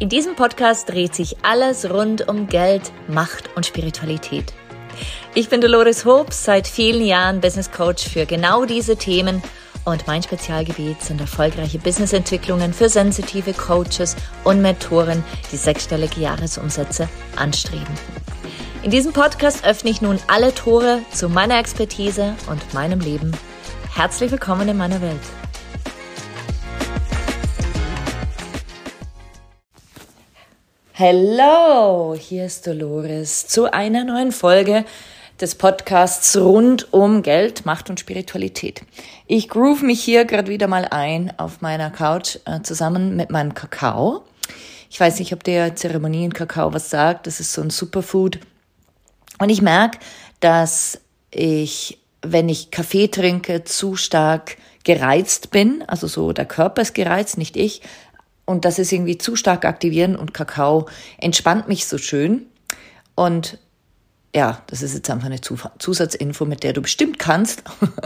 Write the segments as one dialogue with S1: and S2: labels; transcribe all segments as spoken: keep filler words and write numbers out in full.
S1: In diesem Podcast dreht sich alles rund um Geld, Macht und Spiritualität. Ich bin Dolores Hobbs, seit vielen Jahren Business Coach für genau diese Themen und mein Spezialgebiet sind erfolgreiche Businessentwicklungen für sensitive Coaches und Mentoren, die sechsstellige Jahresumsätze anstreben. In diesem Podcast öffne ich nun alle Tore zu meiner Expertise und meinem Leben. Herzlich willkommen in meiner Welt. Hello, hier ist Dolores zu einer neuen Folge des Podcasts rund um Geld, Macht und Spiritualität. Ich groove mich hier gerade wieder mal ein auf meiner Couch äh, zusammen mit meinem Kakao. Ich weiß nicht, ob der Zeremonien-Kakao was sagt. Das ist so ein Superfood. Und ich merke, dass ich, wenn ich Kaffee trinke, zu stark gereizt bin. Also so der Körper ist gereizt, nicht ich. Und das ist irgendwie zu stark aktivieren und Kakao entspannt mich so schön. Und ja, das ist jetzt einfach eine Zusatzinfo, mit der du bestimmt kannst.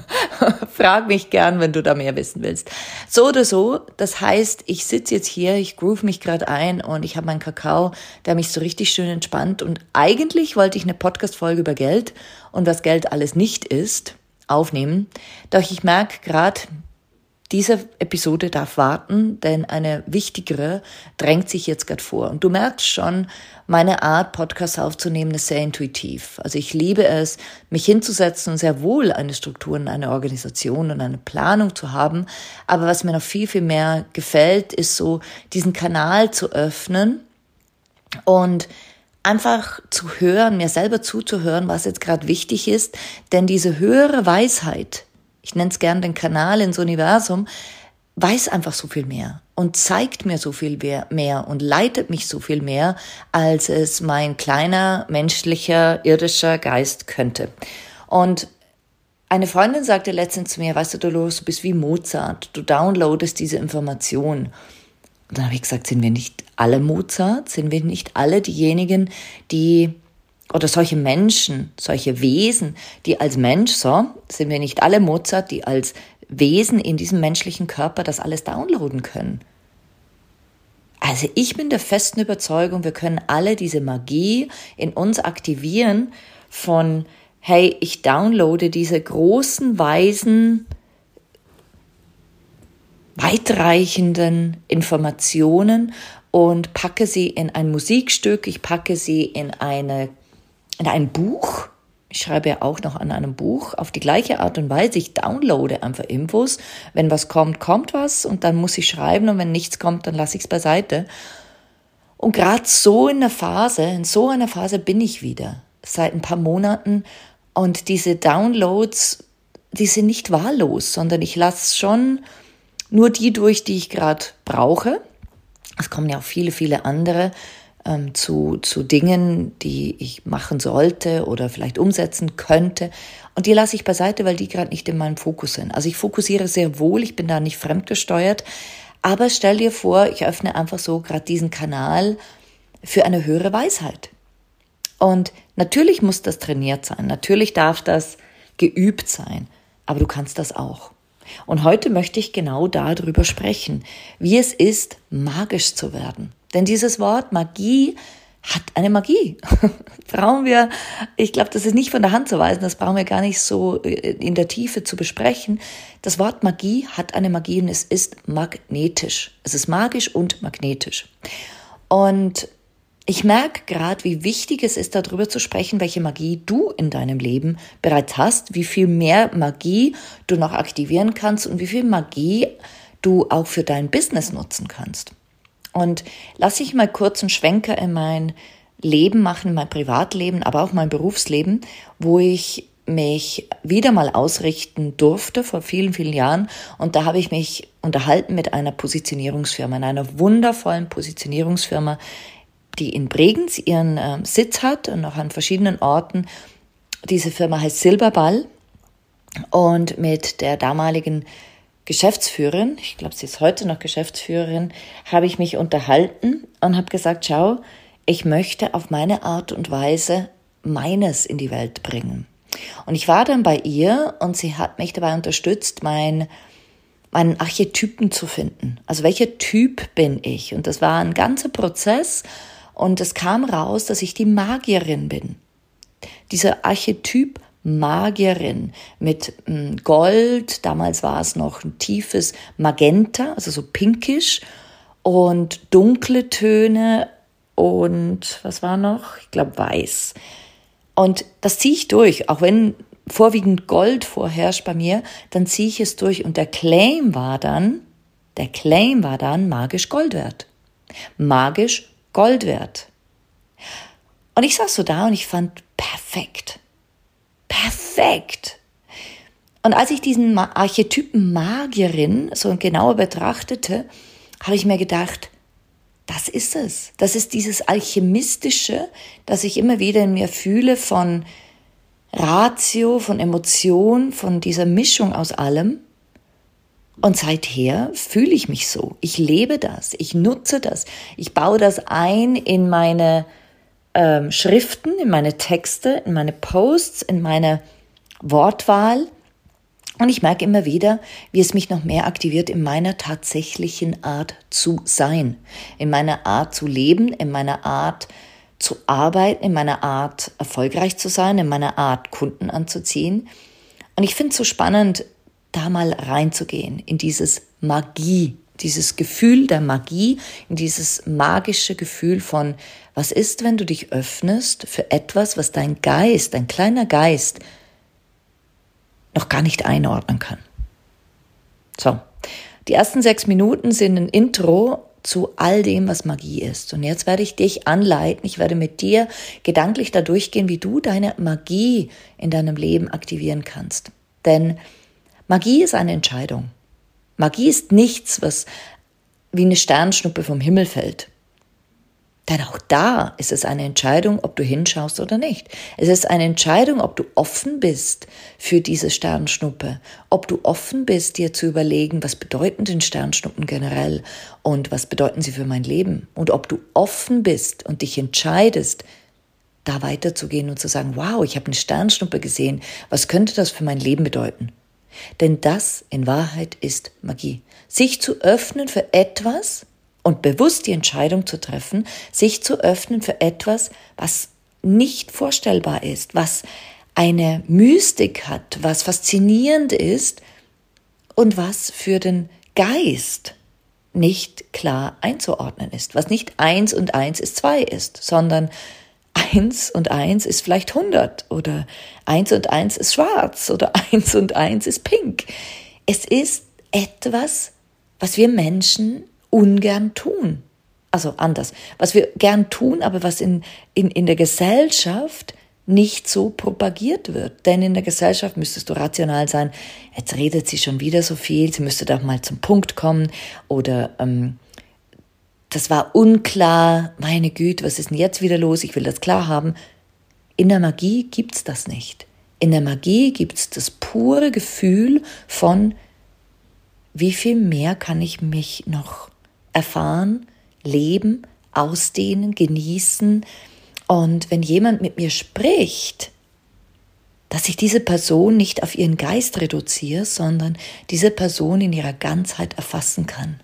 S1: Frag mich gern, wenn du da mehr wissen willst. So oder so, das heißt, ich sitze jetzt hier, ich groove mich gerade ein und ich habe meinen Kakao, der mich so richtig schön entspannt. Und eigentlich wollte ich eine Podcast-Folge über Geld und was Geld alles nicht ist, aufnehmen. Doch ich merke gerade, diese Episode darf warten, denn eine wichtigere drängt sich jetzt gerade vor. Und du merkst schon, meine Art, Podcasts aufzunehmen, ist sehr intuitiv. Also ich liebe es, mich hinzusetzen und sehr wohl eine Struktur und eine Organisation und eine Planung zu haben. Aber was mir noch viel, viel mehr gefällt, ist so, diesen Kanal zu öffnen und einfach zu hören, mir selber zuzuhören, was jetzt gerade wichtig ist. Denn diese höhere Weisheit, ich nenne es gern den Kanal ins Universum, weiß einfach so viel mehr und zeigt mir so viel mehr und leitet mich so viel mehr, als es mein kleiner, menschlicher, irdischer Geist könnte. Und eine Freundin sagte letztens zu mir, weißt du, Dolores, du bist wie Mozart, du downloadest diese Information. Und dann habe ich gesagt, sind wir nicht alle Mozart? Sind wir nicht alle diejenigen, die oder solche Menschen, solche Wesen, die als Mensch, so, sind wir nicht alle Mozart, die als Wesen in diesem menschlichen Körper das alles downloaden können? Also ich bin der festen Überzeugung, wir können alle diese Magie in uns aktivieren von, hey, ich downloade diese großen, weisen, weitreichenden Informationen und packe sie in ein Musikstück, ich packe sie in eine in ein Buch. Ich schreibe ja auch noch an einem Buch auf die gleiche Art und Weise. Ich downloade einfach Infos. Wenn was kommt, kommt was und dann muss ich schreiben und wenn nichts kommt, dann lasse ich es beiseite. Und gerade so in der Phase, in so einer Phase bin ich wieder seit ein paar Monaten und diese Downloads, die sind nicht wahllos, sondern ich lasse schon nur die durch, die ich gerade brauche. Es kommen ja auch viele, viele andere Ähm, zu, zu Dingen, die ich machen sollte oder vielleicht umsetzen könnte. Und die lasse ich beiseite, weil die gerade nicht in meinem Fokus sind. Also ich fokussiere sehr wohl, ich bin da nicht fremdgesteuert. Aber stell dir vor, ich öffne einfach so gerade diesen Kanal für eine höhere Weisheit. Und natürlich muss das trainiert sein, natürlich darf das geübt sein, aber du kannst das auch. Und heute möchte ich genau darüber sprechen, wie es ist, magisch zu werden. Denn dieses Wort Magie hat eine Magie. Brauchen wir, ich glaube, das ist nicht von der Hand zu weisen, das brauchen wir gar nicht so in der Tiefe zu besprechen. Das Wort Magie hat eine Magie und es ist magnetisch. Es ist magisch und magnetisch. Und ich merke gerade, wie wichtig es ist, darüber zu sprechen, welche Magie du in deinem Leben bereits hast, wie viel mehr Magie du noch aktivieren kannst und wie viel Magie du auch für dein Business nutzen kannst. Und lass ich mal kurz einen Schwenker in mein Leben machen, in mein Privatleben, aber auch mein Berufsleben, wo ich mich wieder mal ausrichten durfte vor vielen, vielen Jahren. Und da habe ich mich unterhalten mit einer Positionierungsfirma, in einer wundervollen Positionierungsfirma, die in Bregenz ihren äh, Sitz hat und auch an verschiedenen Orten. Diese Firma heißt Silberball und mit der damaligen Geschäftsführerin, ich glaube, sie ist heute noch Geschäftsführerin, habe ich mich unterhalten und habe gesagt, schau, ich möchte auf meine Art und Weise meines in die Welt bringen. Und ich war dann bei ihr und sie hat mich dabei unterstützt, mein meinen Archetypen zu finden. Also welcher Typ bin ich? Und das war ein ganzer Prozess und es kam raus, dass ich die Magierin bin. Dieser Archetyp Magierin mit Gold, damals war es noch ein tiefes Magenta, also so pinkisch und dunkle Töne und was war noch? Ich glaube weiß. Und das ziehe ich durch, auch wenn vorwiegend Gold vorherrscht bei mir, dann ziehe ich es durch und der Claim war dann, der Claim war dann magisch Gold wert. Magisch Gold wert. Und ich saß so da und ich fand perfekt. Perfekt. Und als ich diesen Archetypen Magierin so genauer betrachtete, habe ich mir gedacht, das ist es. Das ist dieses Alchemistische, das ich immer wieder in mir fühle von Ratio, von Emotion, von dieser Mischung aus allem. Und seither fühle ich mich so. Ich lebe das, ich nutze das. Ich baue das ein in meine ähm, Schriften, in meine Texte, in meine Posts, in meine Wortwahl. Und ich merke immer wieder, wie es mich noch mehr aktiviert in meiner tatsächlichen Art zu sein, in meiner Art zu leben, in meiner Art zu arbeiten, in meiner Art erfolgreich zu sein, in meiner Art Kunden anzuziehen. Und ich finde es so spannend, da mal reinzugehen in dieses Magie, dieses Gefühl der Magie, in dieses magische Gefühl von, was ist, wenn du dich öffnest für etwas, was dein Geist, dein kleiner Geist noch gar nicht einordnen kann. So, die ersten sechs Minuten sind ein Intro zu all dem, was Magie ist. Und jetzt werde ich dich anleiten, ich werde mit dir gedanklich da durchgehen, wie du deine Magie in deinem Leben aktivieren kannst. Denn Magie ist eine Entscheidung. Magie ist nichts, was wie eine Sternschnuppe vom Himmel fällt. Denn auch da ist es eine Entscheidung, ob du hinschaust oder nicht. Es ist eine Entscheidung, ob du offen bist für diese Sternschnuppe, ob du offen bist, dir zu überlegen, was bedeuten denn Sternschnuppen generell und was bedeuten sie für mein Leben und ob du offen bist und dich entscheidest, da weiterzugehen und zu sagen, wow, ich habe eine Sternschnuppe gesehen, was könnte das für mein Leben bedeuten? Denn das in Wahrheit ist Magie. Sich zu öffnen für etwas und bewusst die Entscheidung zu treffen, sich zu öffnen für etwas, was nicht vorstellbar ist, was eine Mystik hat, was faszinierend ist und was für den Geist nicht klar einzuordnen ist, was nicht eins und eins ist zwei ist, sondern eins und eins ist vielleicht hundert oder eins und eins ist schwarz oder eins und eins ist pink. Es ist etwas, was wir Menschen ungern tun. Also anders. Was wir gern tun, aber was in, in, in der Gesellschaft nicht so propagiert wird. Denn in der Gesellschaft müsstest du rational sein, jetzt redet sie schon wieder so viel, sie müsste doch mal zum Punkt kommen oder ähm, das war unklar, meine Güte, was ist denn jetzt wieder los, ich will das klar haben. In der Magie gibt's das nicht. In der Magie gibt's das pure Gefühl von, wie viel mehr kann ich mich noch erfahren, leben, ausdehnen, genießen. Und wenn jemand mit mir spricht, dass ich diese Person nicht auf ihren Geist reduziere, sondern diese Person in ihrer Ganzheit erfassen kann.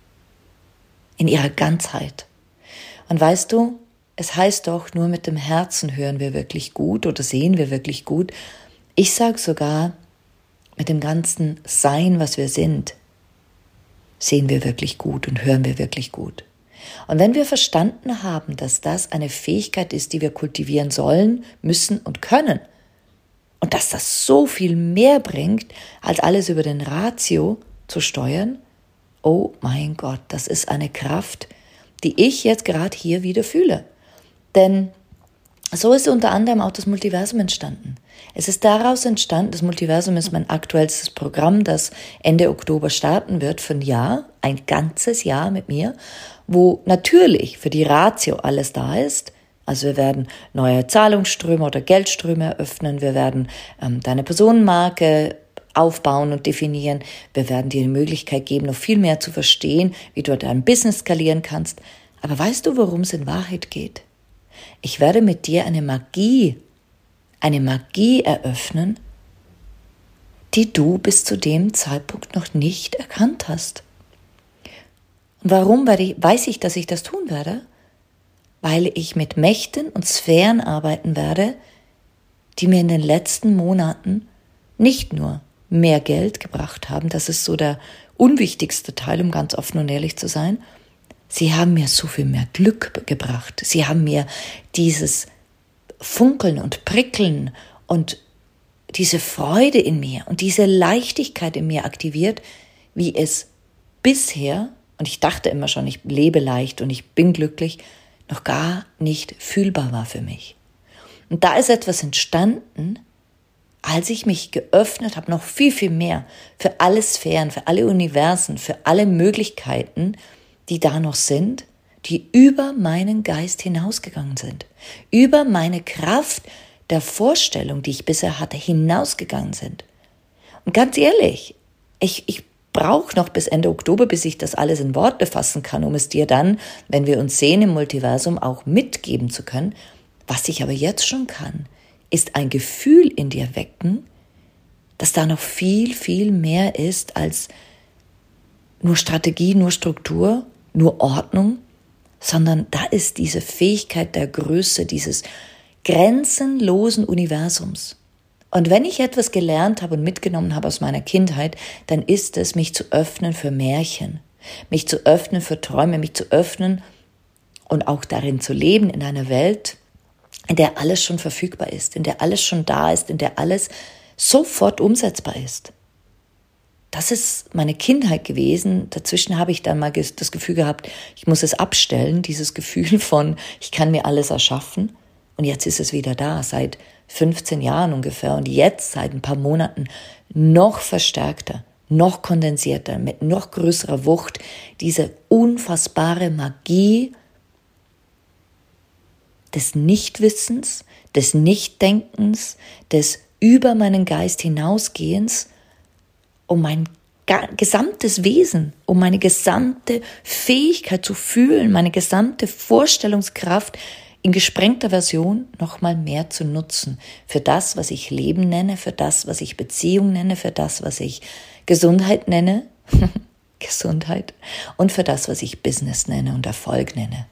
S1: In ihrer Ganzheit. Und weißt du, es heißt doch, nur mit dem Herzen hören wir wirklich gut oder sehen wir wirklich gut. Ich sage sogar, mit dem ganzen Sein, was wir sind, sehen wir wirklich gut und hören wir wirklich gut. Und wenn wir verstanden haben, dass das eine Fähigkeit ist, die wir kultivieren sollen, müssen und können, und dass das so viel mehr bringt, als alles über den Ratio zu steuern, oh mein Gott, das ist eine Kraft, die ich jetzt gerade hier wieder fühle. Denn so ist unter anderem auch das Multiversum entstanden. Es ist daraus entstanden, das Multiversum ist mein aktuellstes Programm, das Ende Oktober starten wird für ein Jahr, ein ganzes Jahr mit mir, wo natürlich für die Ratio alles da ist. Also wir werden neue Zahlungsströme oder Geldströme eröffnen, wir werden ähm, deine Personenmarke aufbauen und definieren, wir werden dir die Möglichkeit geben, noch viel mehr zu verstehen, wie du dein Business skalieren kannst. Aber weißt du, worum es in Wahrheit geht? Ich werde mit dir eine Magie, eine Magie eröffnen, die du bis zu dem Zeitpunkt noch nicht erkannt hast. Und warum weiß ich, dass ich das tun werde? Weil ich mit Mächten und Sphären arbeiten werde, die mir in den letzten Monaten nicht nur mehr Geld gebracht haben, das ist so der unwichtigste Teil, um ganz offen und ehrlich zu sein, sie haben mir so viel mehr Glück gebracht. Sie haben mir dieses Funkeln und Prickeln und diese Freude in mir und diese Leichtigkeit in mir aktiviert, wie es bisher, und ich dachte immer schon, ich lebe leicht und ich bin glücklich, noch gar nicht fühlbar war für mich. Und da ist etwas entstanden, als ich mich geöffnet habe, noch viel, viel mehr für alle Sphären, für alle Universen, für alle Möglichkeiten, die da noch sind, die über meinen Geist hinausgegangen sind, über meine Kraft der Vorstellung, die ich bisher hatte, hinausgegangen sind. Und ganz ehrlich, ich, ich brauche noch bis Ende Oktober, bis ich das alles in Worte fassen kann, um es dir dann, wenn wir uns sehen im Multiversum, auch mitgeben zu können. Was ich aber jetzt schon kann, ist ein Gefühl in dir wecken, dass da noch viel, viel mehr ist als nur Strategie, nur Struktur, nur Ordnung, sondern da ist diese Fähigkeit der Größe, dieses grenzenlosen Universums. Und wenn ich etwas gelernt habe und mitgenommen habe aus meiner Kindheit, dann ist es, mich zu öffnen für Märchen, mich zu öffnen für Träume, mich zu öffnen und auch darin zu leben in einer Welt, in der alles schon verfügbar ist, in der alles schon da ist, in der alles sofort umsetzbar ist. Das ist meine Kindheit gewesen. Dazwischen habe ich dann mal das Gefühl gehabt, ich muss es abstellen, dieses Gefühl von, ich kann mir alles erschaffen. Und jetzt ist es wieder da, seit fünfzehn Jahren ungefähr. Und jetzt seit ein paar Monaten noch verstärkter, noch kondensierter, mit noch größerer Wucht, diese unfassbare Magie des Nichtwissens, des Nichtdenkens, des über meinen Geist hinausgehens, um mein gesamtes Wesen, um meine gesamte Fähigkeit zu fühlen, meine gesamte Vorstellungskraft in gesprengter Version noch mal mehr zu nutzen. Für das, was ich Leben nenne, für das, was ich Beziehung nenne, für das, was ich Gesundheit nenne, Gesundheit, und für das, was ich Business nenne und Erfolg nenne.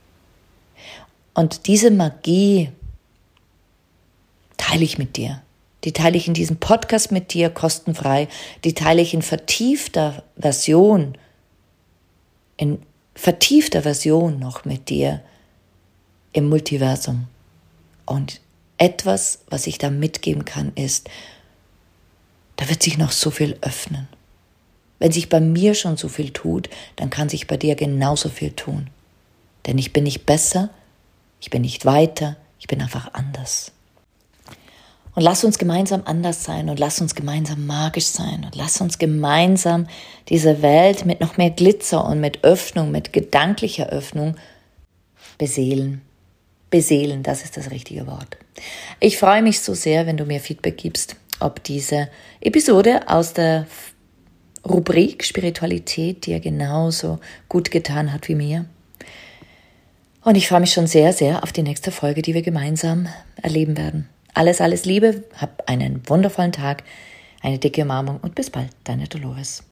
S1: Und diese Magie teile ich mit dir. Die teile ich in diesem Podcast mit dir kostenfrei. Die teile ich in vertiefter Version, in vertiefter Version noch mit dir im Multiversum. Und etwas, was ich da mitgeben kann, ist, da wird sich noch so viel öffnen. Wenn sich bei mir schon so viel tut, dann kann sich bei dir genauso viel tun. Denn ich bin nicht besser, ich bin nicht weiter, ich bin einfach anders. Und lass uns gemeinsam anders sein und lass uns gemeinsam magisch sein und lass uns gemeinsam diese Welt mit noch mehr Glitzer und mit Öffnung, mit gedanklicher Öffnung beseelen. Beseelen, das ist das richtige Wort. Ich freue mich so sehr, wenn du mir Feedback gibst, ob diese Episode aus der Rubrik Spiritualität dir genauso gut getan hat wie mir. Und ich freue mich schon sehr, sehr auf die nächste Folge, die wir gemeinsam erleben werden. Alles, alles Liebe, hab einen wundervollen Tag, eine dicke Umarmung und bis bald, deine Dolores.